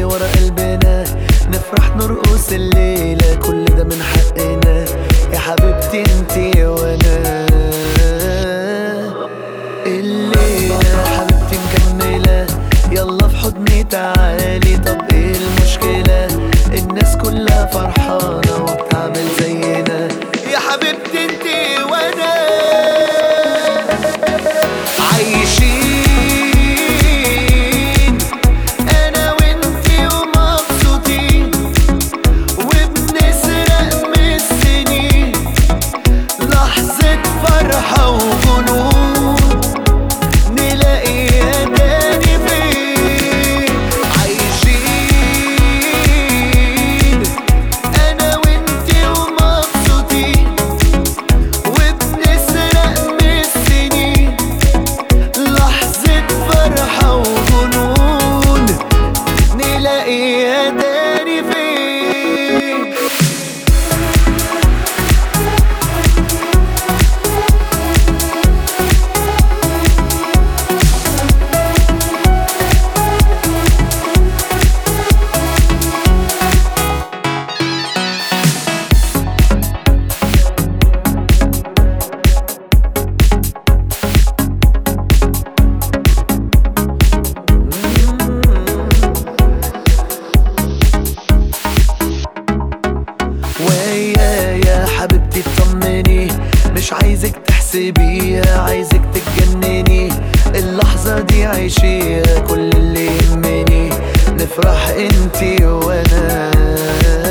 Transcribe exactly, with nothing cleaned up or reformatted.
ورا قلبنا، نفرح نرقص الليلة، كل ده من حقنا يا حبيبتي انتي وانا. الليلة حبيبتي مكملة، يلا في حضني تعالي. طب ايه المشكلة؟ الناس كلها فرحانة وبتعمل زينا يا حبيبتي انتي وانا. عايشين انا وانتي ومبسوطين، وبنسرق من السنين لحظة فرحة وجنون، نلاقيها تاني فين. عايشين انا وانتي ومبسوطين، وبنسرق من السنين لحظة فرحة وجنون، نلاقيها تاني فين. ويا يا حبيبتي اطمني، مش عايزك تحسبيها، عايزك تتجنني. اللحظة دي عيشيها، كل اللي يهمني نفرح انتي وانا.